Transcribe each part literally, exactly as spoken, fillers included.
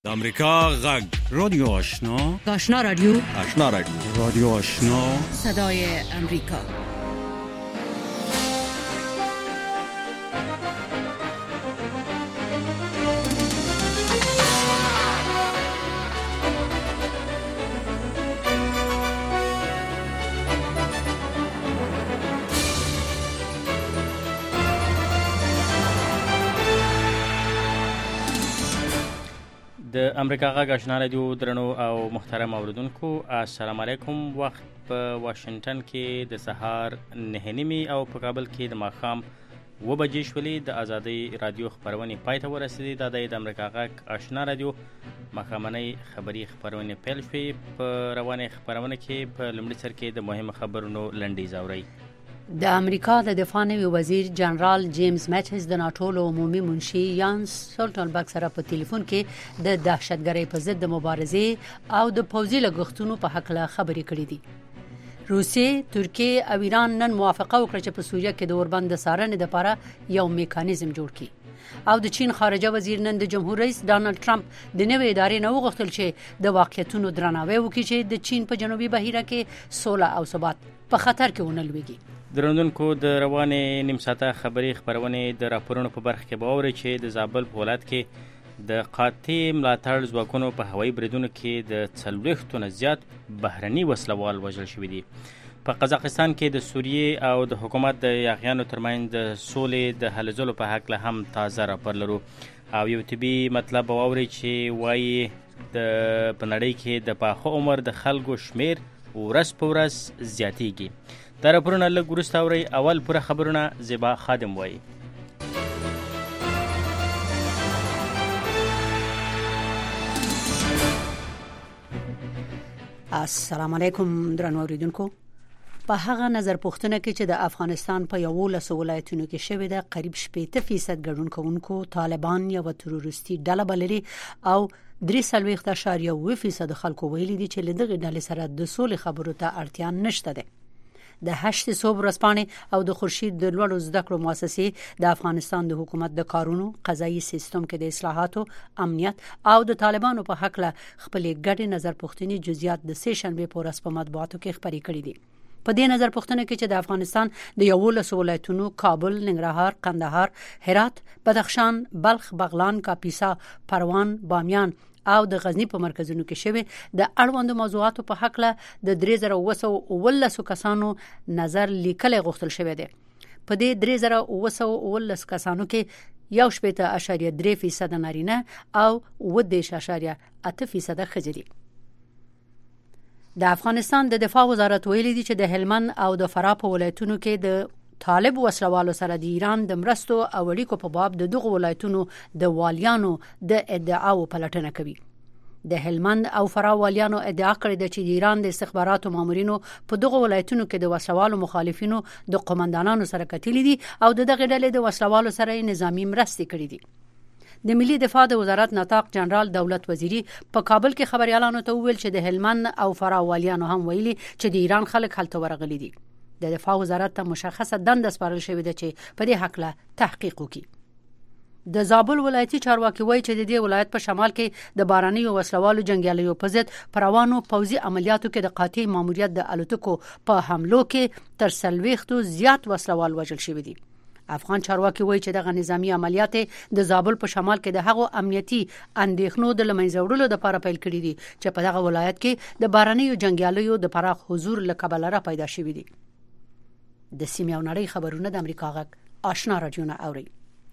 د امریکا غږ رادیو آشنا آشنا رادیو آشنا رادیو رادیو آشنا صدای امریکا. د امریکا غږ آشنا رادیو درنو او محترم اوریدونکو، السلام علیکم. وخت په واشنگټن کې د سهار نهه نیمې او په کابل کې د ماښام اوه بجې شولې. د ازادۍ رادیو خپرونې پای ته ورسېدې. دا د امریکا غږ آشنا رادیو ماښامنۍ خبري خپرونې پیل شوې. په روانې خپرونه کې په لومړي سر کې د مهمو خبرونو لنډیز اورئ. د امریکا د دفاع نوي وزیر جنرال جیمز میټس د ناټو له عمومي منشي یانس سټولټنبرګ سره په ټلیفون کې د دهشتګرۍ په ضد د مبارزې او د پوځي لګښتونو په حق له خبرې کړې دي. روسیې، ترکیه او ایران نن موافقه وکړه چې په سوریه کې د اوربند د څارنې لپاره یو میکانیزم جوړ کړي. او د چین خارجه وزیر نن د جمهور رئیس ډانلډ ټرمپ د نوې ادارې نه وغوښتل چې د واقعیتونو درناوی وکړي چې د چین په جنوبي بحیره کې سوله او ثبات په خطر کې ونه لویږي. درنوونکو، د روانې نیم ساعته خبري خپرونې د راپورونو په برخه کې به اورئ چې د زابل په ولایت کې د قاطع ملاتړ ځواکونو په هوایي بریدونو کې د څلوېښتو نه زیات بهرني وسلوال وژل شوي دي. په قزاقستان کې د سوریې او د حکومت د یاغیانو ترمنځ د سولې د هلې ځلو په هکله هم تازه راپور لرو. او یو طبي مطلب به واورئ چې وایي د په نړۍ کې د پاخه عمر د خلکو شمیر ورځ په ورځ زیاتیږي. دا راپورونه لږ وروسته اورئ. اول پوره خبرونه زیبا خادم وایي. السلام علیکم درنو اوریدونکو. په هغه نظر پوښتنه کې چې د افغانستان په یوولسو ولایتونو کې شوې ده، قریب شپږ فیصد ګډون کوونکو طالبان یو تروریستي ډله بللي او درې څلوېښت اعشاریه اووه فیصد خلکو ویلي دي چې له دغه ډلې سره د سولې خبرو ته اړتیا نشته ده. د هشت صوب ورځپاڼې او د خورشید د لوړو زده کړو مؤسسې د افغانستان د حکومت د کارونو، قضایي سیستم کې د اصلاحاتو، امنیت او د طالبانو په حق له خپلې ګډې نظر پوښتنې جزئیات د سه شنبه په ورځ په مطبوعاتو کې خبرې کړې دي. په دې نظر پوښتنه کې چې د افغانستان د یوولسو ولایتونو کابل، ننګرهار، قندهار، هرات، بدخشان، بلخ، بغلان، کاپیسا، پروان، بامیان او د غزنی په مرکزونو کې شوه د اړوند موضوعاتو په حق له د درې زره اوه سوه اوولس کسانو نظر لیکل غوښتل شوی دی. په دې درې زره اوه سوه اوولس کسانو کې یو شپږ اعشاریه درې فیصد نارینه او اوه دېرش اعشاریه اته فیصد ښځې دي. د افغانستان د دفاع وزارت ویلي دی چې د هلمند او د فراه په ولایتونو کې د طالب وسلوالو سره د ایران د مرستو او اړیکو په باب د دغه ولایتونو د والیانو د ادعاو پلټنه کوي. د هلمند او فراه والیانو ادعا کړې ده چې د ایران د استخباراتو مامورینو په دغه ولایتونو کې د وسلوالو مخالفینو د قومندانانو سره کتلي دي او د دغه ډلې د وسلوالو سره نظامی مرستې کړې دي. د ملي دفاع د وزارت نطاق جنرال دولت وزیری په کابل کې خبريالانو ته ویل چې د هلمند او فراه والیانو هم ویلي چې د ایران خلک هلته ورغلي دي. د دفاع وزارت ته مشخصه دنده سپارل شوې ده چې په دې حق له تحقیق وکړي. د زابل ولایتي چارواکي وایي چې د دې ولایت په شمال کې د باراني وسلوالو جنگیالیو په ضد پروانو پوځي عملیاتو کې د قاطع ماموریت د الوتکو په حملو کې تر څلوېښتو زیات وسلوال وژل شوي دي. افغان چارواکي وایي چې دغه نظامی عملیات د زابل په شمال کې د هغو امنیتي اندېښنو د لمنځه وړلو لپاره پیل کړي دي چې په دغه ولایت کې د باراني جنگیالیو د پراخ حضور له کبله را پیدا شوي دي. د سیمې او نړۍ خبرونه د امریکا غږ آشنا رادیو نه اوري.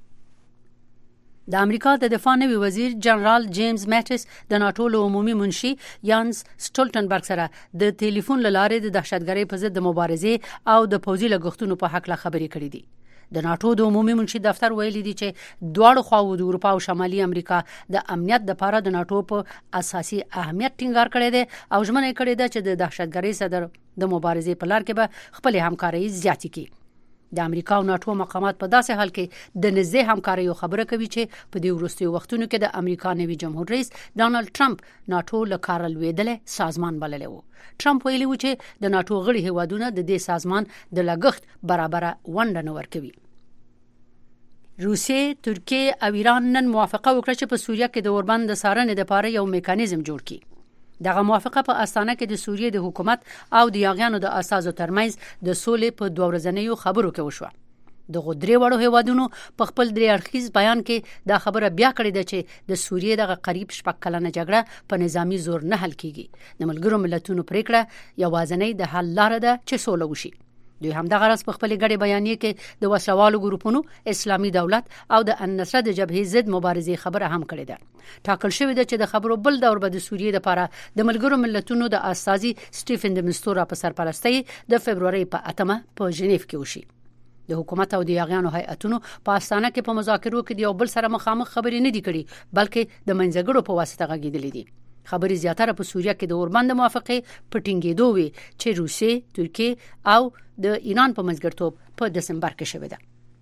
د امریکا د دفاع نوي وزیر جنرال جیمز میټس د ناټو له عمومي منشي یانس سټولټنبرګ سره د ټلیفون له لارې د دهشتګرۍ په ضد د مبارزې او د پوځي لګښتونو په حق له خبرې کړې دي. د ناټو د عمومي منشي دفتر ویلي دی چې دواړو خواو د اروپا او شمالي امریکا د امنیت لپاره د ناټو په اساسي اهمیت ټینګار کړی دی او ژمنه کړې ده چې د دهشتګرۍ سره د مبارزې په لار کې به خپل همکاري زیاتې کړي. د امریکا او ناټو مقامات په داسې حال کې د نږدې همکاري خبره کوي چې په دې وروستیو وختونو کې د امریکا نوي جمهور رئیس ډانلډ ټرمپ ناټو له کار لویدل سازمان بللی و. ټرمپ ویلي و چې د ناټو غړي هیوادونه د دې سازمان د لګښت برابر ونډه نه ورکوي. روسیې، ترکیه او ایران نن موافقه وکړه چې په سوریه کې د اوربند د څارنې لپاره یو میکانیزم جوړ کړي. دغه موافقه په استانه کې د سوریې د حکومت او د یاغیانو د اساسو ترمنځ د سولې په دوه ورځنیو خبرو کې وشوه. د غدري وړو هیوادونو په خپل درې اړخیز بیان کې دا خبره بیا کړې ده چې د سوریې دغه قریب شپږ کلنه جګړه په نظامی زور نه حل کیږي. د ملګرو ملتونو پریکړه یوازینۍ د حل لار ده چې سوله وشي. دوی هم دغه راز په خپل غړي بیانیه کې د وسوالو ګروپونو اسلامي دولت او د النصر د جبهې ضد مبارزې خبره هم کړې ده. ټاکل شوې ده چې د خبرو بل دور به د سوریې لپاره د ملګرو ملتونو د استازي سټیفن د مستورا په سرپرستۍ د فبرवरी په اتمه په ژنیف کې وشي. د حکومت او د یاغیانو هیئتونو په استانه کې په مذاکرو کې د یو بل سره مخامخ خبرې نه دي کړي، بلکې د منځګړو په واسطه غږیدلې دي. خبرې زیاتره په سوریه کې د اوربند موافقه په ټینګېدو وي چې روسیې، ترکیه او د ایران په منځګړتوب په دسمبر کې شوې ده.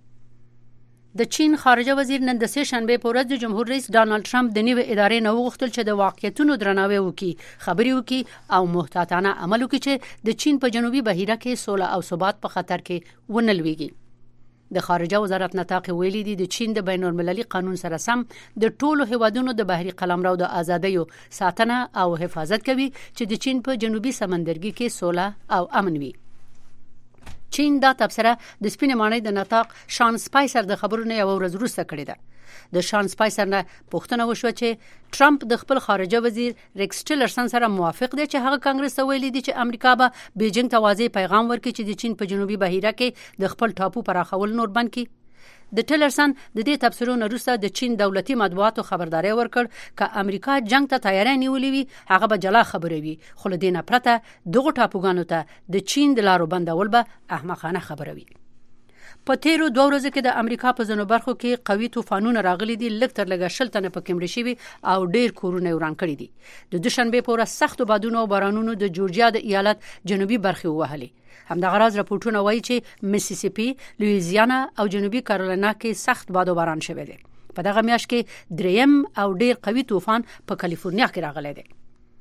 د چین خارجه وزیر نن د سه شنبه په ورځ د جمهور رئیس ډانلډ ټرمپ د نوې ادارې نه وغوښتل چې د واقعیتونو درناوی وکړي، خبرې وکړي او محتاطانه عمل وکړي چې د چین په جنوبي بحیره کې سوله او ثبات په خطر کې ونه لویږي. د خارجه وزارت نطاق ویلي دي د چین د بین المللي قانون سره سم د ټولو هیوادونو د بحري قلمرو د ازادۍ ساتنه او حفاظت کوي چې د چین په جنوبي سمندرګي کې سوله او امن وي. چین دا تبصره د سپینې ماڼۍ د نطاق شان سپایسر د خبرونو یو ورځ وروسته کړې ده. د شان سپایسر نه پوښتنه وشوه چې ټرمپ د خپل خارجه وزیر ریکس ټیلرسن سره موافق دی چې هغه کانګرس ته ویلي دي چې امریکا به بیجینګ ته واضح پیغام ورکړي چې د چین په جنوبي بحیره کې د خپل ټاپو پراخول نور بند کړي. د ټیلرسن د دې تبصرو نه وروسته د چین دولتي مطبوعاتو خبرداري ورکړ ک امریکا جنگ ته تیاری نیولې وي هغه به جلا خبره وي، خو له دې نه پرته دغه ټاپوګانو ته د چین د لارو بندول به احمقانه خبره وي. په تیرو دوه ورځو کې د امریکا په ځینو برخو کې قوي طوفانونه راغلي دي، لږ تر لږه شل تنه پکې مړه شوي او ډېر کورونه وران کړي دي. د دوشنبه په ورځ سخت بادونو او بارانونو د جورجیا د ایالت جنوبي برخې ووهلې. همدغه راز راپورټونه وایي چې میسیسیپي، لویزیانا او جنوبي کارولینا کې سخت باد او باران شوی دی. په دغه میاشت کې دریم او ډېر قوي طوفان په کالیفورنیا کې راغلی دی.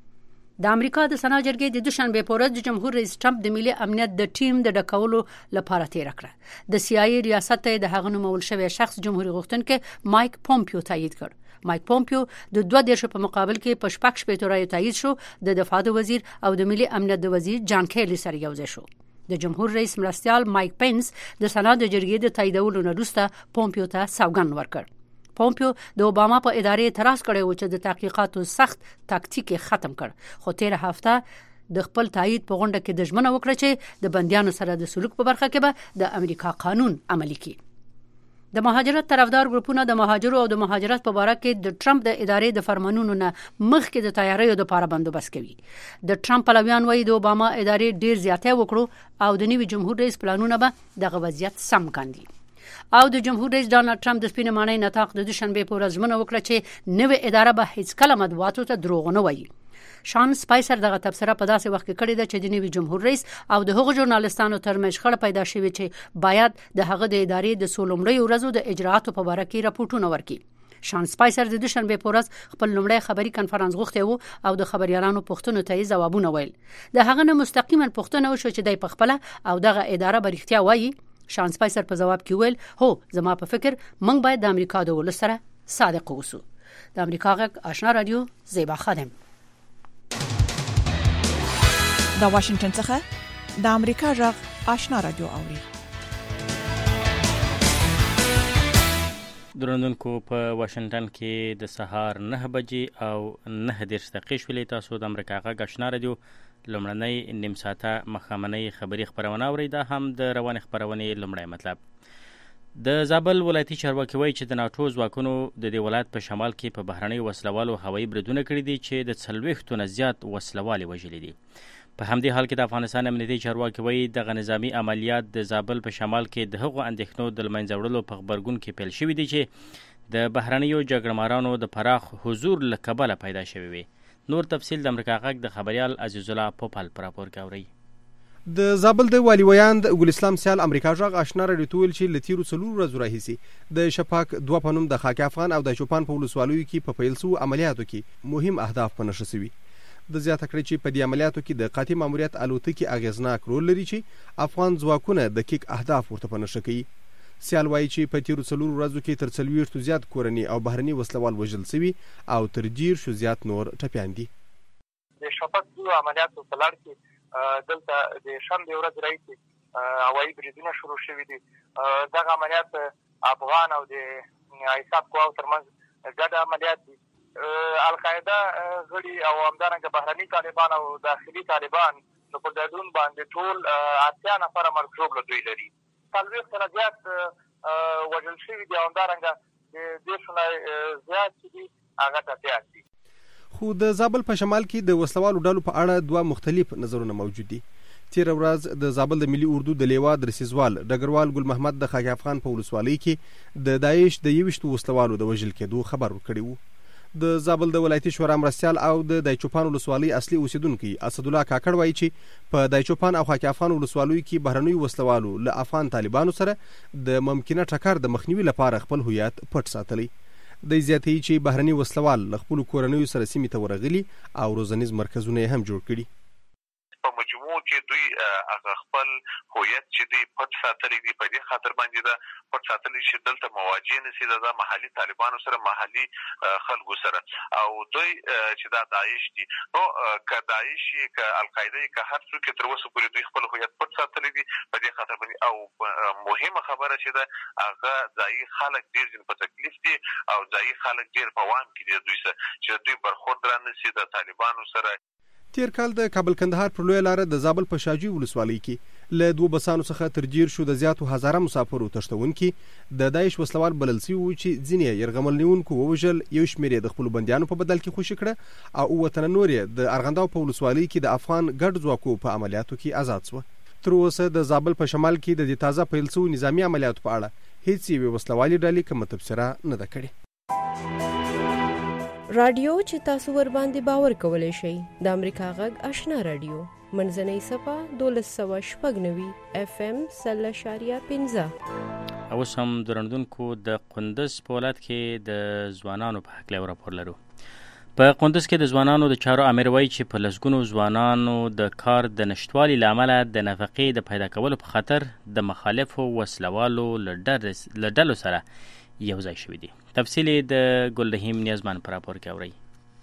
د امریکا د سنا جرګې د دوشنبه په ورځ د جمهور رئیس ټرمپ د ملي امنیت د ټیم د ډکولو لپاره تیر کړ. د سی آی ای ریاست ته د هغه نومول شوی شخص جمهوریت غوښتونکي مایک پومپیو تایید کړ. مایک پومپیو د دوه دیرش په مقابل کې په شپږ شپږ رایو تایید شو. د دفاع وزیر او د ملي امنیت د وزیر جان کیلی سره یو ځای شو. د جمهور رئیس مرستیال مایک پینس د سنا د جرګې د تاییدولو نه وروسته پومپیو ته سوګند ورکړ. پومپیو د اوباما په ادارې اعتراض کړی و چې د تحقیقاتو سخت تاکتیک ختم کړ، خو تیر هفته د خپل تایید په غونډه کې د ژمنه وکړه چې د بندیانو سره د سلوک په برخه کې به د امریکا قانون عملي کړي. د مهاجرت طرفدار ګروپونه د مهاجرو او د مهاجرت په اړه کې د ټرمپ د ادارې د فرمانونو نه مخکې د تیاریو لپاره بندوبست کوي. د ټرمپ پلویان وایي د اوباما ادارې ډیر زیاته وکړو او د نوي جمهور رئیس پلانونه به دغه وضعیت سم کاندي. او د جمهور رئیس ډانلډ ټرمپ د سپینې ماڼۍ نطاق د دوشنبه په ورځ ژمنه وکړه چې نوې اداره به هیڅ کله مطبوعاتو ته دروغ نه وایي. شان سپایسر دغه تبصره په داسې وخت کې کړې ده چې د نوي جمهور رئیس او د هغو ژورنالستانو ترمنځ خړه پیدا شوې چې باید د هغه د ادارې د سولومړی ورځو د اجرااتو په اړه کې راپورټونه ورکړي. شان سپایسر د دوشنبه په ورځ خپل لومړی خبري کانفرنس غوښته وو او د خبريالانو پوښتنو ته یې ځوابونه ویل. د هغه نه مستقیما پوښتنه وشو چې دای په خپل او دغه اداره برښتیا وایي. شان سپایسر په جواب کې ویل هو زما په فکر موږ باید د امریکا د ولس سره صادق اوسو. د امریکا غږ آشنا رادیو زیبا خادم. د واشنگټن څخه د امریکا غږ آشنا رادیو اوري. درنونکو په واشنگټن کې د سهار نه بجې او نه دېرش دقیقې شولې. تاسو د امریکا غږ آشنا رادیو لومړنۍ نیم ساعته مخامنۍ خبري خبرونه اورئ. دا هم د روانې خبرونې لومړی مطلب. د زابل ولایتي چارواکي وایي چې د ناټو ځواکونو د دې ولایت په شمال کې په بهرنۍ وسلوالو هوایي بریدونه کړي دي چې د څلوېښتو نه زیات وسلوالې وژلي دي. په همدې حال کې د افغانستان امنیتي چارواکي وایي دغه نظامي عملیات د زابل په شمال کې د هغو اندېښنو د له منځه وړلو په غبرګون کې پیل شوي دي چې د بهرنیو جګړهمارانو د پراخ حضور له کبله پیدا شوي وي. نور تفصیل د امریکا غږ د خبريال عزیز الله پوپل پر راپور کې اوري. د زابل د والی ویاند ګل اسلام سیال امریکا غږ آشنا رادیو ټول چې لتیرو څلور ورځې راهیسي د شپاک دوه پنوم د خاک افغان او د چوپان په ولسوالیو کې په پیلسو عملیاتو کې مهم اهداف په نښه شوي. د زیاته کړی چې په دې عملیاتو کې د قاطع ماموریت الوتکې اغیزناک رول لري چې افغان ځواکونه د کیک اهداف ورته په نښه کوي. سیال وایي چې په تیرو څلورو ورځو کې تر څلوېښتو زیات کورني او بهرني وسلوال وژل شوي او تر ډېر شو زیات نور ټپیان دي. د شفق دوه عملیاتو په لړ کې دلته د شنبې ورځ راهیسې هوایي بریدونه شروع شوي دي. دغه عملیات افغان او د ایساف قواو ترمنځ ګډ عملیات دي. القاعده غړي او همدارنګه بهرني طالبان او داخلي طالبان نو په ګډون باندې ټول اتیا نفره مرګ ژوبله دوی لري. څلوېښت تنه زیات وژل شوي دي او همدارنګه د دېرشو نه زیات چې دي هغه ټپیان دي. خو د زابل په شمال کې د وسلوالو ډلو په اړه دوه مختلف نظرونه موجود دي. تیر ورځ د زابل د ملي اردو د لیوا درسیزوال ډګروال ګل محمد د خاک افغان په ولسوالۍ کې د داعش د یویشتو وسلوالو د وژل کېدو خبر ورکړی وو. د زابل د ولایتي شورا مرستیال او د دایچوپان ولسوالۍ اصلي اوسیدونکي اسدالله کاکړ وایي چې په دایچوپان او خاک افغان ولسوالیو کې بهرنیو وسلوالو له افغان طالبانو سره د ممکنه ټکر د مخنیوي لپاره خپل هویت پټ ساتلی. د زیاتې چې بهرني وسلوال له خپل کورنیو سره سیمې ته ورغلي او روزنیز مرکزونه هم جوړ کړي. په مجموع کې دوی هغه خپل هویت چې دوی پټ ساتلی دي په دې خاطر باندې دا پټ ساتلی چې دلته مواجه نشي د محلي طالبانو سره محلي خلکو سره او دوی چې دا داعش دي نو که داعش که القاعده که هر څوک تر اوسه پورې دوی خپل هویت پټ ساتلی دي په دې خاطر باندې او مهمه خبره چې دا هغه ځایي خلک ډېر په تکلیف دي او ځایي خلک ډېر په وام کې دي دوی سره چې دوی برخورد رانشي د طالبانو سره. تیر کال د کابل کندهار پر لویه لاره د زابل په شاجوی ولسوالۍ کې له دوه بسانو څخه تر ډېر شو د زیاتو هزاره مسافرو تښتونکي د داعش وسلوال بلل سوي وو چې ځینې یرغمل نیونکو ووژل، یو شمېر یې د خپلو بندیانو په بدل کې خوشي کړه او اووه تنه نور یې د ارغنداو په ولسوالۍ کې د افغان ګډ ځواکو په عملیاتو کې آزاد سوه. تر اوسه د زابل په شمال کې د دې تازه پیل سوي نظامي عملیاتو په اړه هیڅ یوې وسلوالې ډلې کومه تبصره نه ده کړې. رادیو چې تاسو ور باندې باور کولای شئ د امریکا غږ آشنا رادیو منځنۍ صفه دولس سوه شپږ نوي اف ام سل اشاریه پنځه. اوس هم درندونکو د قندز په ولایت کې د ځوانانو په حق له راپور لرو. په قندز کې د ځوانانو د چارو امر وایي چې په لسګونو ځوانانو د کار د نشټوالي له امله د نفقې د پیدا کولو په خاطر د مخالفو وسلوالو له ډلو سره یو ځای شوي دي. تفصیل د ګلرحیم نیازمن پر راپور کې اوري.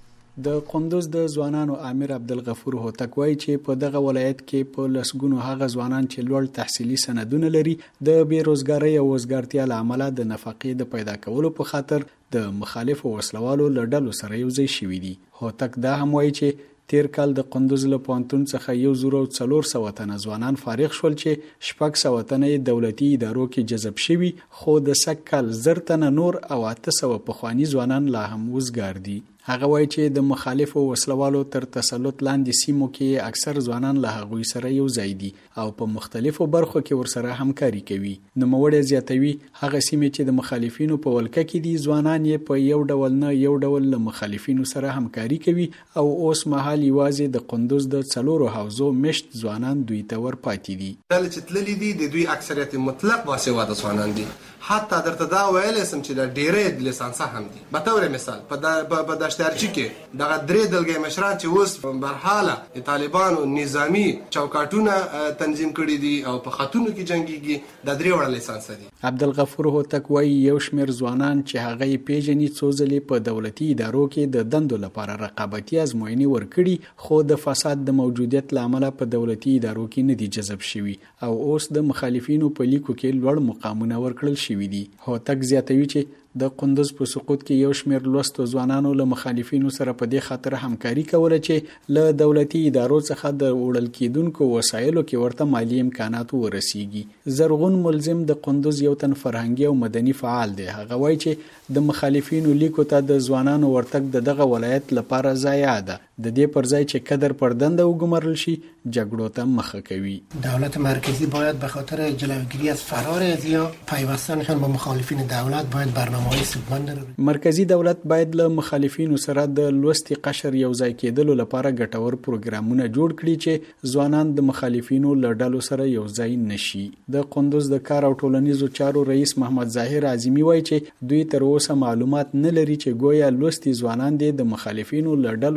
د قندوز د ځوانانو امیر عبدالغفور هوتک وایي چې په دغه ولایت کې په لسګونو هغه ځوانان چې لوړ تحصیلي سندونه لري د بیروزګارۍ او وزګارتیا له امله د نفقې د پیدا کولو په خاطر د مخالفو وسلوالو له ډلو سره یو ځای شوي دي. هوتک دا هم وایي چې تیر کال د قندوز له پوهنتون څخه یو زر او څلور سوه تنه ځوانان فارغ شول چې شپږ سوه تنه یې دولتي ادارو کې جذب شوي، خو د سږ کال زر تنه نور او اته سوه پخواني ځوانان لا هم وزګار دي. هغه وایي چې د مخالفو وسلوالو تر تسلط لاندې سیمو کې اکثر ځوانان له هغوی سره یو ځای دي او په مختلفو برخو کې ورسره همکاري کوي. نوموړی زیاتوي هغه سیمې چې د مخالفینو په ولکه کې دي ځوانان یې په یو ډول نه یو ډول له مخالفینو سره همکاري کوي او اوس مهال یوازې د قندوز د څلورو حوزو مشت ځوانان دوی ته ورپاتې دي. ډلې چې تللي دي د دوی اکثریت مطلق باسواده ځوانان دي. حتی درته دا ویلی سم چې د ډېری لیسانسه هم دي. په طور مثال په دشتارچي کې دغه درې دلګۍ مشران چې اوس برحاله د طالبانو نظامي چوکاټونه تنظیم کړي دي او په خطونو کې جنګیږي، د درې وړه لیسانسه دي. عبدالغفور هوتک وایي یو شمېر ځوانان چې هغه یې پیژني څو ځلې په دولتي ادارو کې د دندو لپاره رقابتي ازموینې ورکړي، خو د فساد د موجودیت له امله په دولتي ادارو کې نه دي جذب شوي او اوس د مخالفینو په لیکو کې لوړ مقامونه ورکړل شوي دي. هوتک زیاتوي چې د قندوز په سقوط کې یو شمېر لوستو ځوانانو له مخالفینو سره په دې خاطر همکاري کوله چې له دولتي ادارو څخه د وړل کېدونکو وسایلو کې ورته مالی امکانات ورسیږي. زرغون ملزم د قندوز یو تن فرهنګي او مدني فعال دی. هغه وایي چې د مخالفینو لیکو ته د ځوانانو ورتګ د دغه ولایت لپاره ضایع ده. د دې پر ځای چې قدر پر دنده وګمارل شي جګړو ته مخه کوي. دولت مرکزی باید به خاطر جلوگیری از فرار ازیا پیوستنشان با مخالفین دولت باید برنامه‌های سودمند مرکزی دولت باید له مخالفینو سره د لوستي قشر یو ځای کېدلو لپاره ګټور پروګرامونه جوړ کړي چې ځوانان د مخالفینو له ډلو سره یو ځای نشي. د قندوز د کار او ټولنیزو چارو رئیس محمد ظاهر اعظمي وایي چې دوی تر اوسه معلومات نه لري چې ګویا لوستي ځوانان د مخالفینو له ډلو سره یو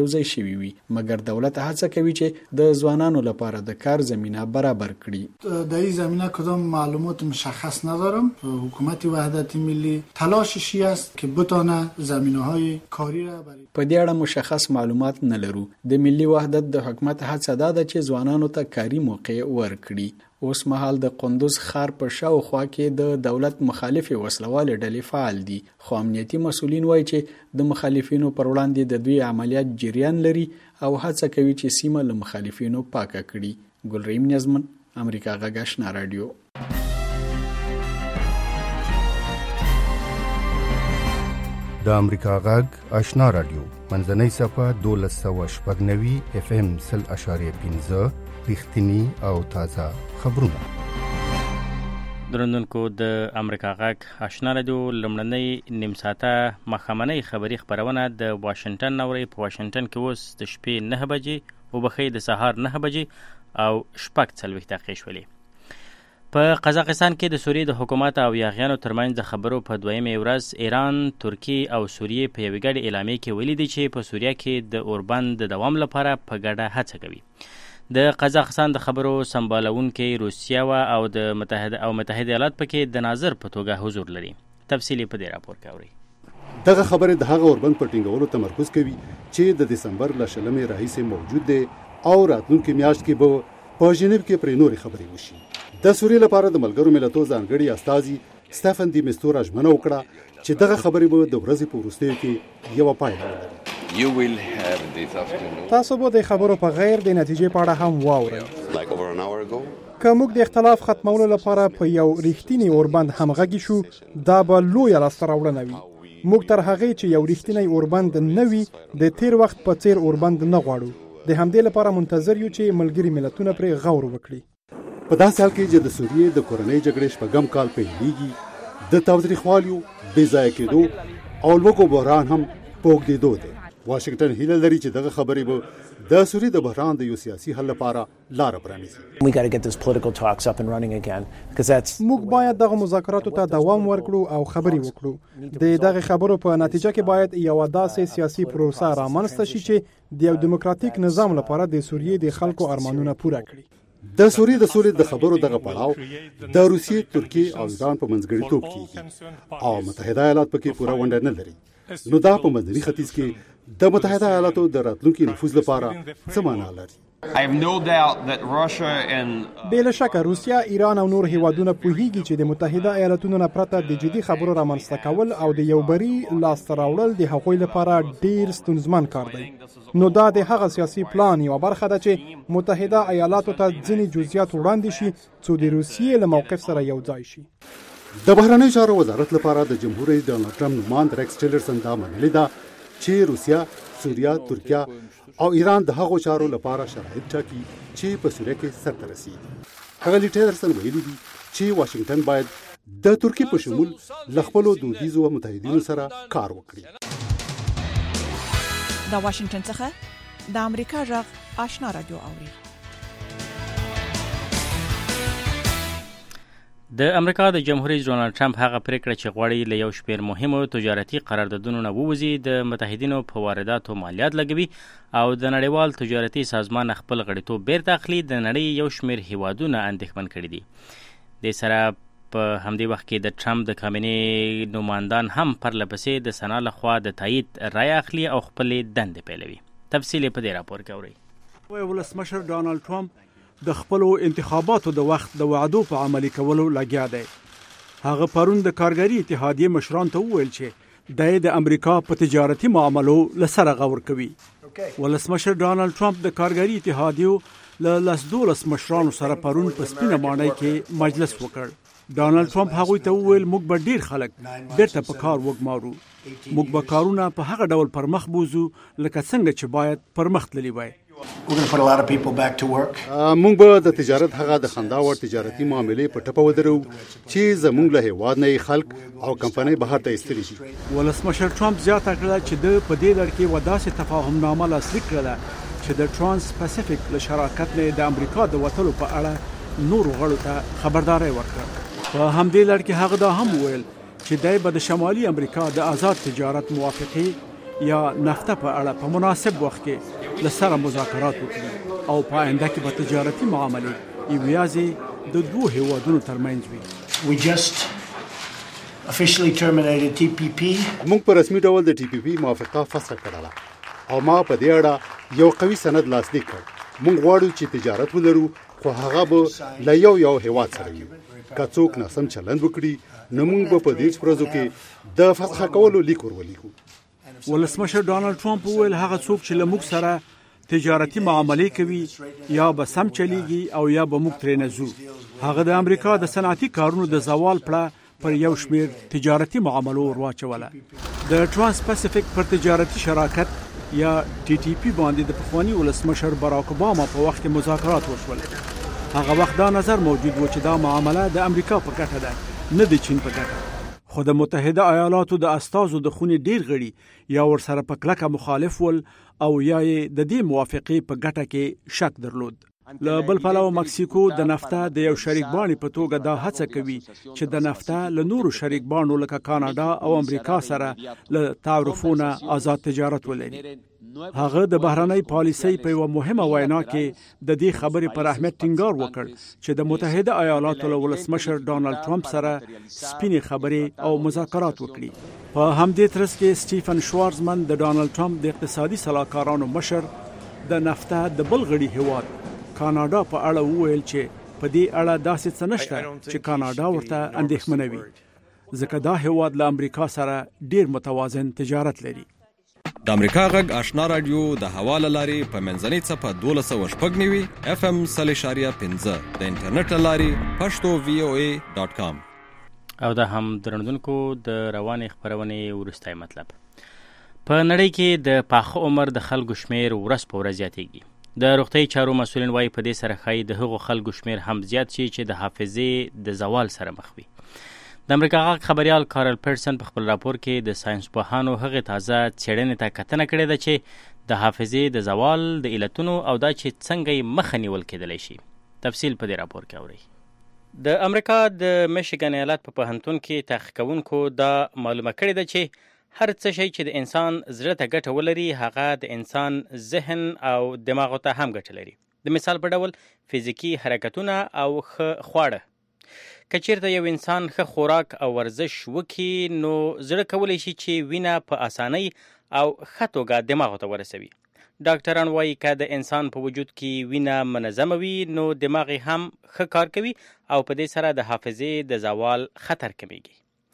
یوځای شوي وي، مګر دولت هڅه کوي چې د ځوانانو لپاره د کار زمینه برابر کړي. در این زمینه کدام معلومات مشخص ندارم. حکومت وحدت ملی تلاشش است که بتونه زمینه‌های کاری را برای په دې اړه مشخص معلومات نه لرو. د ملي وحدت د حکومت هڅه ده چې ځوانانو ته کاري موقع ورکړي. اوس مهال د قندوز ښار په شاوخوا کې د دولت مخالفې وسلوالې ډلې فعال دي، خو امنیتي مسؤلین وایي چې د مخالفینو پر وړاندې د دوی عملیات جریان لري او هڅه کوي چې سیمه له مخالفینو پاکه کړي. ګلریم نظمن، امریکا غږ آشنا رادیو. د امریکا غږ آشنا رادیو منځنۍ صفه دولس سوه شپږ نوي اف ام سل اشاریه پنځه رښتینی او تازه خبرونه. درنونکو د امریکا غږ آشنا رادیو لمړنۍ نیم ساعته ماښامنۍ خبري خبرونه د واشنگټن نوري په واشنگټن کې اوس د شپې نه بجې او بخې د سهار نه بجې او شپږ څلوېښت دقیقې شولې. په قزاقستان کې د سوریې د حکومت او یاغیانو ترمنځ د خبرو په دویمې ورځ ایران، ترکیې او سوریې په یوې ګډې اعلامیې کې ویلي دي چې په سوریه کې د اوربند د دوام لپاره په ګډه هڅه کوي. د قزاقستان د خبرو سمبالونکي روسیه و او د متحده او متحده ایالات پکې د ناظر په توګه حضور لري. تفصیلی په دې راپور کې اوري. دغه خبره د هغه اوربند په ټینګولو تمرکز کوي چې د دسمبر ل شلمې راهیسې موجود دی او راتلونکي میاشت کې به په ژنیو کې پرې نورې خبرې وشي. د سوریې لپاره د ملګرو ملتونو ځانګړي استازي سټيفن دی مستور ژمنه وکړه چې دغه خبرې به د ورځې په وروستیو کې یو پایله ولري. تاسو به د خبرو په غیر د نتیجې په اړه هم واورئ. که موږ د اختلاف ختمولو لپاره په یو ریښتینی اوربند همغږي شو، دا به لویه لاسته راوړنه وي. موږ تر هغې چې یو ریښتینی اوربند نه وي د تیر وخت په څیر اوربند نه غواړو. د همدې لپاره منتظر یو چې ملګري ملتونه پرې غور وکړي. په داسې حال کې چې د سوریې د کورنۍ جګړې شپږم کال پیلېږي، د تاوتریخوالیو، بې ځایه کېدو او لوږو بحران هم په اوږدېدو دی. واشنگټن هیله لري چې دغه خبرې به د سوریې د بحران د یو سیاسي حل لپاره لار پرانیزي. موږ باید دغه مذاکراتو ته دوام ورکړو او خبرې وکړو. د دغه خبرو په نتیجه کې باید یو داسې سیاسي پروسه رامنځته شي چې د یو دیموکراتیک نظام لپاره د سوریې د خلکو ارمانونه پوره کړي. د سوریې د سولې د خبرو دغه پړاو د روسیې، ترکیې او ایران په منځګړیتوب کېږي او متحده ایالات پکې پوره ونډه نه لري. نو دا په منځني ختیځ کې د متحده ایالاتو د راتلونکي نفوذ لپاره څه معنا لري؟ بلا شک روسیا، ایران او نور هیوادونه پوهیږي چې د متحده ایالاتونو نه پرته د جدي خبرو رامنځته کول او د یو بری لاسته راوړل د هغوی لپاره ډیر ستونزمن کار دی. نو دا د هغه سیاسي پلان یو برخه ده چې متحده ایالاتو ته ځینې جزئیات وړاندې شي څو د روسیې له موقف سره یو ځای شي. د بهرنیو چارو وزارت لپاره د جمهور رئیس ډانلډ ټرمپ نوماند ریکس ټیلرسن دا منلې ده چې روسیا، سوریا، ترکیه او ایران د هغو چارو لپاره شرایط ټاکي چې په سوریه کې سرته رسیږي. ښاغلي ټیلرسن ویلي دي چې واشنگټن باید د ترکیې په شمول له خپلو دودیزو متحدینو سره کار وکړي. د واشنگټن څخه د امریکا غږ آشنا رادیو اوري. د امریکا د جمهور رئیس ډونالډ ټرمپ هغه پریکړه چې غواړي له یو شمېر مهمو تجارتي قراردادونو نه ووځي د متحدینو په وارداتو مالیات لګوي او د نړیوال تجارتي سازمان خپل غړیتوب بیرته اخلي، د نړۍ یو شمېر هیوادونه اندېښمن کړي دي. د سره په همدې وخت کې د ټرمپ د کابینې نمایندان هم پرله پسې د سنا لخوا د تایید رایه اخلي او خپلې دندې پیلوي. تفصیل په دې راپور کې اورئ. ولسمشر ډونالډ ټرمپ د خپلو انتخاباتو د وخت د وعدو په عملي کولو لګیا دی. هغه پرون د کارګري اتحادیې مشران ته وویل چې د د امریکا په تجارتي معاملو لسره غور کوي. ولسمشر ډونالډ ټرمپ د کارګري اتحادیو له لس دولس مشرانو سره پرون په سپینه ماڼۍ کې مجلس وکړ. ډونالډ ټرمپ هغوی ته وویل موږ به ډیر خلک بیرته په کار وګمارو. موږ به کارونه په هغه ډول پر مخ بوزو لکه څنګه چې باید پر مخ تللی وای. موږ به د تجارت هغه د خندا وړ تجارتي معاملې په ټپه ودرو چې زموږ له هیواد نه خلک او کمپنۍ بهر ته ایستلي شي. ولسمشر ټرمپ زیاته کړه چې د په دې لړ کې وداسې تفاهمنامه لاسلیک کړه چې د ترانس پاسفیک له شراکت نه د امریکا د وټلو په اړه نور غړو ته خبرداري ورکړه. په همدې لړ کې هغه دا هم ویل چې دای به د شمالي امریکا د آزاد تجارت موافقه یا نفته په اړه په مناسب وخت کې له سره مذاکرات وکړي او په آینده کې به تجارتي معاملې یوازې د دوو هیوادونو ترمنځ وي. We just officially terminated T P P. موږ په رسمي ډول د ټي پی پی موافقه فسخ کړله او ما په دې اړه یو قوي سند لاسلیک کړ. موږ غواړو چې تجارت ولرو خو هغه به له یو یو هیواد سره وي. که څوک ناسم چلند وکړي نو موږ به په دې ورځو کې د فسخ کولو لیک ورولېږو. ولسمشر ډانلډ ټرمپ وویل هغه څوک چې له موږ سره تجارتي معاملې کوي یا به سم چلیږي او یا به موږ ترې نه ځو. هغه د امریکا د صنعتي کارونو د زوال پړه پر یو شمیر تجارتي معاملو ور واچوله. د ترانس پاسفیک پر تجارتي شراکت یا ټي ټي پی باندې د پخوانی ولسمشر باراک اوباما په وخت مذاکرات وشول. هغه وخت دا نظر موجود و چې دا معامله د امریکا په ګټه ده نه د چین په ګټه. خو د متحده ایالاتو د استازو د خونې ډیر غړي یا ورسره په کلکه مخالف ول او یا د دې موافقې په ګټه کې شک درلود. له بل پلوه مکسیکو د نفتا د یو شریک بانې په توګه دا هڅه کوي چې د نفتا له نورو شریک بانو لکه کاناډا او امریکا سره له تعرفونه آزاد تجارت ولري. هغه د بهرنۍ پالیسۍ په یو مهمه وینا کې د دې خبرې پر اهمیت ټینګار وکړ چې د متحده ایالاتو له ولسمشر ډانلډ ټرمپ سره سپینې خبرې او مذاکرات وکړي. په همدې ترڅ کې سټیفن شوارزمن د ډانلډ ټرمپ د اقتصادي سلاکارانو مشر د نفتا د بل غړي هیواد کاناډا په اړه وویل چې په دې اړه داسې څه نشته چې کاناډا ورته اندېښمنه وي ځکه دا هیواد له امریکا سره ډیر متوازن تجارت لري. د امریکا غږ آشنا رادیو د حواله لاري په منځنۍ صفه دولس سوه شپږ نوي اف ام صلی شاریه پنځه د انټرنیټ لاري پښتو وی او ای ډاټ کام. او دا هم درنودونکو د روانې خبرونې وروستی مطلب. په نړۍ کې د پاخه عمر د خلکو شمیر ورځ په ورځ زیاتېږي. د روغتیايي چارو مسؤلین وایي په دې سره ښایي د هغو خلکو شمیر هم زیات شي چې د حافظې د زوال سره مخ وي. د امریکا غږ خبریال کارل پیرسن په خپل راپور کې د ساینسپوهانو هغې تازه څېړنې ته کتنه کړې ده چې د حافظې د زوال د علتونو او دا چې څنګه یې مخه نیول کېدلی شي. تفصیل په دې راپور کې اورئ. د امریکا د میشیګن ایالت په پوهنتون کې تحقیق کوونکو دا معلومه کړې ده چې هر څه شی چې د انسان زړه ته ګټه ولري هغه د انسان ذهن او دماغو ته هم ګټه لري. د مثال په ډول فزیکي حرکتونه او ښه خواړه. که چیرته یو انسان ښه خوراک او ورزش وکړي نو زړه کولی شي چې وینه په اسانۍ او ښه توګه دماغو ته ورسوي. ډاکټران وایي که د انسان په وجود کې وینه منظمه وي نو دماغ هم ښه کار کوي او په دې سره د حافظې د زوال خطر کمیږي.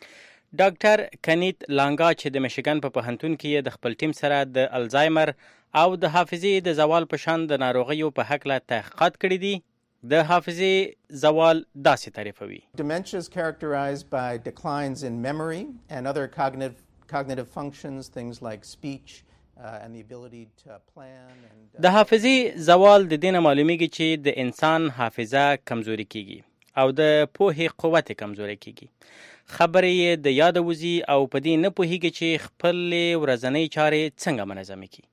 ډاکټر کنیت لانګا چې د میشیګن په پوهنتون کې د خپل ټیم سره د الزایمر او د حافظې د زوال په شان د ناروغیو په هکله تحقیقات کړي دي. د حافظې زوال داسې تعریفوي. Dementia is characterized by declines in memory and other cognitive cognitive functions, things like speech uh, and the ability to plan and uh, د حافظې زوال د دې نه معلومیږي چې د انسان حافظه کمزوري کیږي او د پوهې قوت کمزوري کیږي. خبرې یې د یاد وځي او په دې نه پوهیږي چې خپل ورځنۍ چارې څنګه منظم کړي.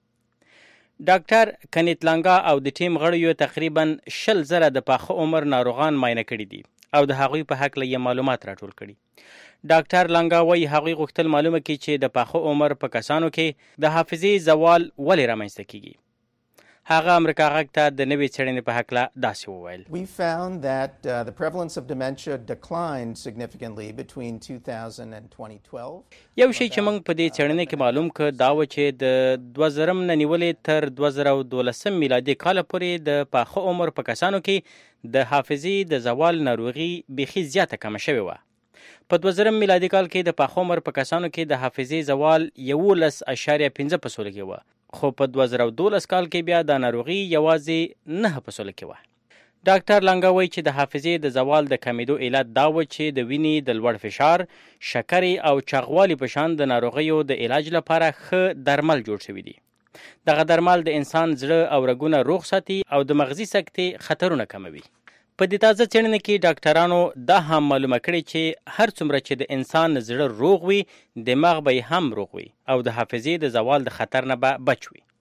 ډاکټر کنیت لانګا او د ټیم غړیو تقریبا شل زره د پاخه عمر ناروغان معاینه کړي دي او د هغوی په هکله یې معلومات راټول کړي. ډاکټر لانګا وایي هغوی غوښتل معلومه کړي چې د پاخه عمر په کسانو کې د حافظې زوال ولې رامنځته کیږي. هغه امریکا غږ ته د نوې څېړنې په هکله داسې وویل. We found that uh, the prevalence of dementia declined significantly between two thousand and twenty twelve. یو شی چې موږ په دې څېړنې کې معلوم کړ دا و چې د دوه زرم نه نیولې تر دوه زره دولسم میلادي کاله پورې د پاخه عمر په کسانو کې د حافظې د زوال ناروغي بیخي زیاته کمه شوې وه. په دوه زرم میلادي کال کې د پاخه عمر په کسانو کې د حافظې زوال یولس اعشاریه پنځه په سلو کې وه خو په دوه زره دولس کال کې بیا دا ناروغي یوازې نه په سلو کې وه. ډاکټر لانګا وایي چې د حافظې د زوال د کمیدو علت دا و چې د وینې د لوړ فشار، شکرې او چاغوالي په شان د ناروغیو د علاج لپاره ښه درمل جوړ شوي دي. دغه درمل د انسان زړه او رګونه روغ ساتي او د مغزي سکتې خطرونه کموي. په دې تازه څېړنه کې ډاکټرانو دا هم معلومه کړې چې هر څومره چې د انسان زړه روغ وي دماغ به هم روغ وي او د حافظې د زوال د خطر نه به بچ وي.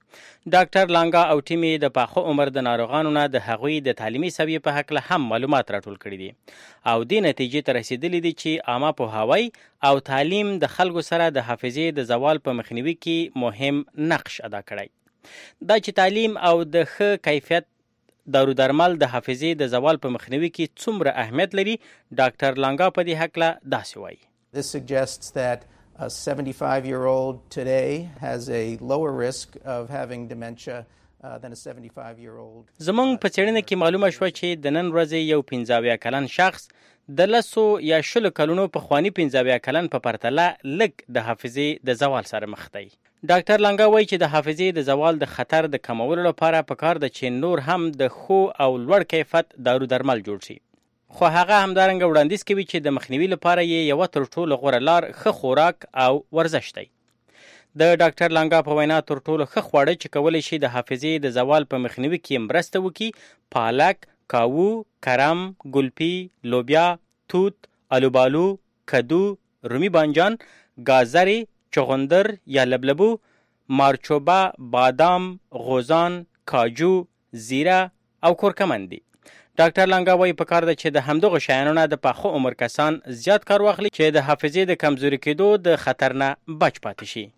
ډاکټر لانګا او ټیم د پاخه عمر د ناروغانو نه د هغوی د تعلیمي سویې په هکله هم معلومات راټول کړي دي او دې نتیجې ته رسیدلي دي چې عامه پوهاوی او تعلیم د خلکو سره د حافظې د زوال په مخنیوي کې مهم نقش ادا کړی. دا چې تعلیم او د ښه کیفیت دارو درمل د حافظې د زوال په مخنیوي کې څومره اهمیت لري، ډاکټر لانګا په دې هکله داسې وایي. This suggests that a seventy-five-year-old today has a lower risk of having dementia uh, than a seventy-five-year-old. زمونږ په څېړنه کې معلومه شوه چې د نن ورځې یو پنځه اویا کلن شخص د لسو یا شلو کلونو پخواني پنځه اویا کلن په پرتله لږ د حافظې د زوال سره مخ دی. ډاکټر لانګا وایي چې د حافظې د زوال د خطر د کمولو لپاره پکار ده چې نور هم د ښو او لوړ کیفیت دارو درمل جوړ شي. خو هغه همدارنګه وړاندیز کوي چې د مخنیوي لپاره یې یوه تر ټولو غوره لار ښه خوراک او ورزش دی. د ډاکټر لانګا په وینا تر ټولو ښه خواړه چې کولی شي د حافظې د زوال په مخنیوي کې مرسته وکړي پالک، کاوو، کرم، ګلپي، لوبیا، توت، الوبالو، کدو، رومي بانجان، گازرې، چغندر یا لبلبو، مارچوبه، بادام، غوزان، کاجو، زیره او کورکمن دي. ډاکټر لانګا وایي پکار ده چې د همدغو شیانو نه د پاخه عمر کسان زیات کار واخلي چې د حافظې د کمزوري کېدو د خطر نه بچ پاتې شي.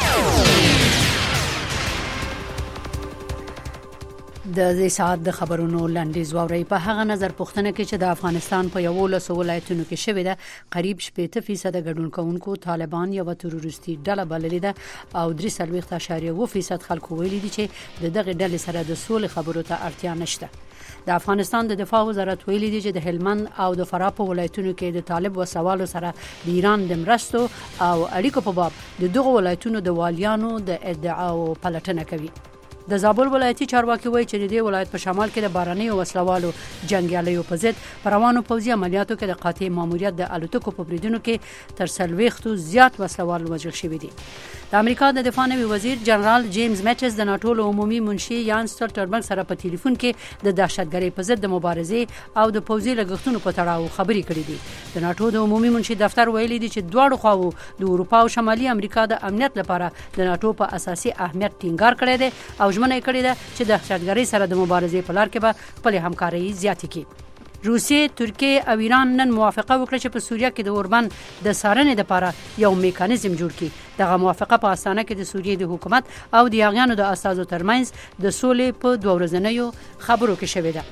د دې ساعت د خبرونو لنډیز واورئ. په هغه نظر پوښتنه کې چې د افغانستان په یولسو ولایتونو کې شوې ده قریب شپږ فیصد ګډون کوونکو طالبان یو تروریستي ډله بللې ده او درې څلوېښت اعشاریه اووه فیصد خلکو ویلي دي چې د دغه ډلې سره د سولې خبرو ته اړتیا نشته. د افغانستان د دفاع وزارت ویلي دی چې د هلمند او د فراه په ولایتونو کې د طالب وسوالو سره د ایران د مرستو او اړیکو په باب د دغه ولایتونو د والیانو د ادعاو پلټنه کوي. د زابل ولایتي چارواکي وایي چې د دې ولایت په شمال کې د باراني وسلوالو جنگیالیو په ضد پر روانو پوځي عملیاتو کې د قاطع ماموریت د الوتکو په بریدونو کې تر څلوېښتو زیات وسلوال وژل شوي دي. د امریکا د دفاع نوي وزیر جنرال جیمز میټس د ناټو له عمومي منشي یان سټولټنبرګ سره په ټلیفون کې د دهشتګرۍ په ضد د مبارزې او د پوځي لګښتونو په تړاو خبرې کړې دي. د ناټو د عمومي منشي دفتر ویلي دی چې دواړو خواو د اروپا او شمالي امریکا د امنیت لپاره د ناټو په اساسي اهمیت ټینګار کړی دی او ژمنه کړې ده چې د دهشتګرۍ سره د مبارزې په لار کې به خپل همکاري زیاتې کړي. روسیې، ترکیه او ایران نن موافقه وکړه چې په سوریه کې د اوربند د څارنې لپاره یو میکانیزم جوړ کړي. دغه موافقه په استانه کې د سوریې د حکومت او د یاغیانو د استازو ترمنځ د سولې په دوه ورځنیو خبرو کې شوې ده.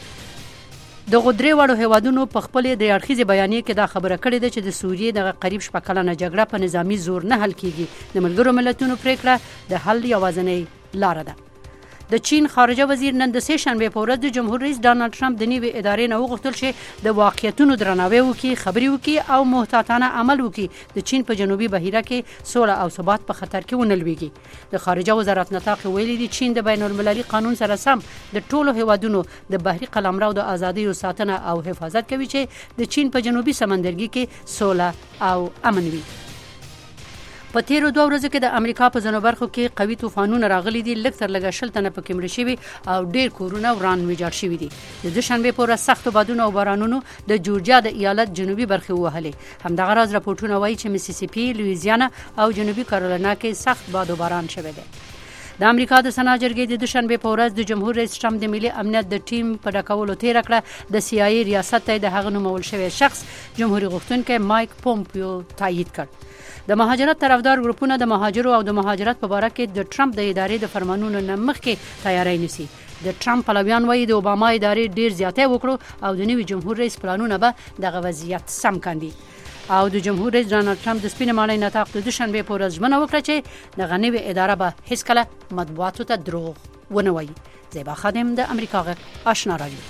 د غدري وړو هیوادونو په خپل د اړخیزه بیانیه کې دا خبره کړې ده چې د سوریې د قریب شپږ کلنه جګړه په نظامی زور نه حل کیږي. د ملګرو ملتونو پریکړه د حل یوازینۍ لار ده. د چین خارجه وزیر نن د سه شنبه په ورځ د جمهور رئیس ډانلډ ټرمپ د نوي ادارې نه وغوښتل چې د واقعیتونو درناوی وکړي، خبرې وکړي او محتاطانه عمل وکړي د چین په جنوبي بحیره کې سوله او ثبات په خطر کې ونه لویږي. د خارجه وزارت نطاق ویلي دی چین د بین المللي قانون سره سم د ټولو هیوادونو د بحري قلمرو د ازادۍ ساتنه او حفاظت کوي چې د چین په جنوبي سمندرګي کې سوله او امن وي. په تیرو دوه ورځو کې د امریکا په ځینو برخو کې قوي طوفانونه راغلي دي. لږ تر لږه شل تنه پکې مړه شوي او ډېر کورونه وران ویجاړ شوي دي. د دوشنبې په ورځ سختو بادونو او بارانونو د جورجیا د ایالت جنوبي برخې ووهلې. همدغه راز راپورټونه وایي چې میسیسیپي، لویزیانا او جنوبي کارولینا کې سخت باد او باران شوی دی. د امریکا د سنا جرګې د دوشنبه په ورځ د جمهور رئیس ټرمپ د ملي امنیت د ټیم په ډکولو تیر کړه. د سی آی ای ریاست ته د هغه نومول شوی شخص جمهوریت غوښتونکي مایک پومپیو تایید کړ. د مهاجرت طرفدار ګروپونه د مهاجرو او د مهاجرت په اړه کې د ټرمپ د ادارې د فرمانونو نه مخکې تیاری نیسي. د ټرمپ پلویان وایي د اوباما ادارې ډیر زیاتې وکړو او د نوي جمهور رئیس پلانونه به دغه وضعیت سم کاندي. او د جمهور رئیس ډانلډ ټرمپ د سپینې ماڼۍ نطاق د دوشنبه په ورځ ژمنه وکړه چې دغه نوې اداره به هیڅ کله مطبوعاتو ته دروغ ونه وایي. زیبا خادم د امریکا غږ آشنا رادیو.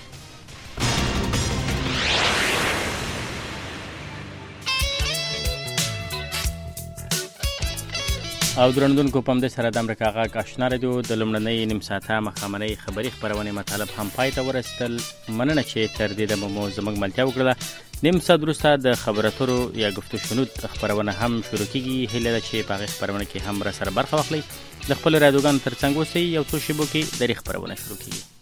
او درنوونکو په همدې سره د امریکا غږ آشنا رادیو د لومړنۍ نیم ساعته مخامنۍ خبري خپرونې مطالب هم پای ته ورسېدل. مننه چې تر دې دمه مو زموږ ملتیا وکړله. نیم ساعت وروسته د خبرو اترو یا گفت و شنود خپرونه هم شروع کیږي. هیله ده چې په هغې خپرونه کې هم راسره برخه واخلئ. د خپلو رادیوګانو تر څنګ اوسئ. یو څو شیبو کې درې خپرونه شروع کیږي.